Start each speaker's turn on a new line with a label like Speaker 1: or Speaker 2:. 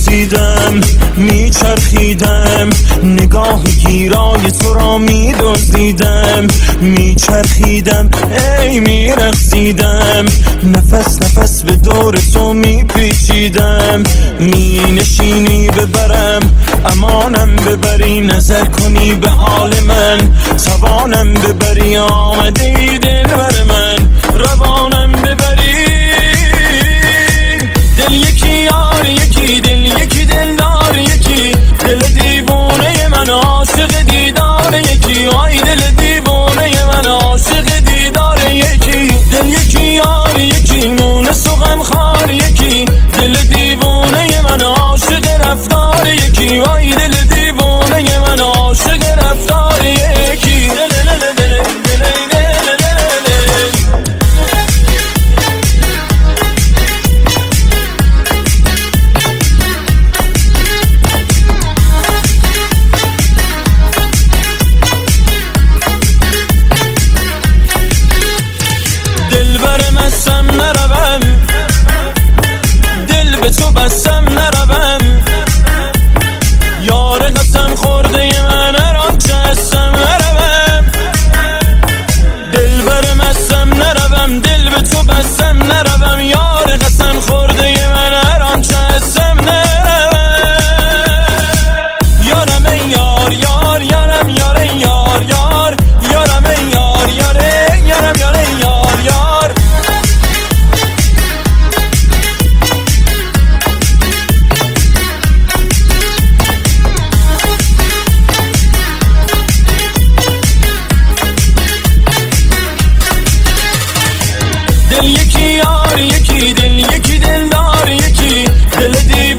Speaker 1: میپیچیدم میچرخیدم، نگاه گیرای تو را میدزدیدم، میچرخیدم ای میرقصیدم، نفس نفس به دور تو میپیچیدم، مینشینی ببرم امانم ببری، نظر کنی به حال من توانم ببری، آمده ای دل بر من روانم ببری. دل یکی یار یکی، دل یکی دلدار یکی، دل دیوانه من عاشق دیدار یکی، آی دل دیوانه من عاشق دیدار یکی، دل یکی یار یکی، مونس و غمخوار یکی، دل دیوانه من عاشق رفتار یکی، آی دل دیوانه من عاشق رفتار یکی. بسم نروم، دل به تو بسم نروم، یار قسم خورده من هران چه هستم نروم، دل برمستم نروم، دل به تو بسم نروم، یار قسم خورده من هران چه هستم نروم. یارم ای یار یار، یارم یار ای یار یار، یارم ای یار یاره، یارم یار ای یار یار. دل یکی یار یکی، دل یکی دلدار یکی، دل